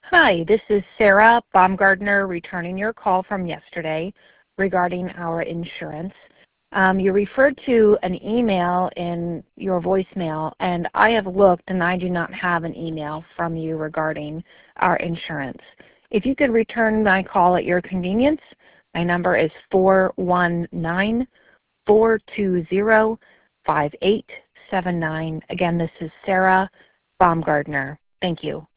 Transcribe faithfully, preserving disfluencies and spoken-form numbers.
Hi, this is Sarah Baumgardner returning your call from yesterday regarding our insurance. Um, you referred to an email in your voicemail, and I have looked and I do not have an email from you regarding our insurance. If you could return my call at your convenience, my number is four one nine, four two zero, five eight seven nine. Again, this is Sarah Baumgardner. Thank you.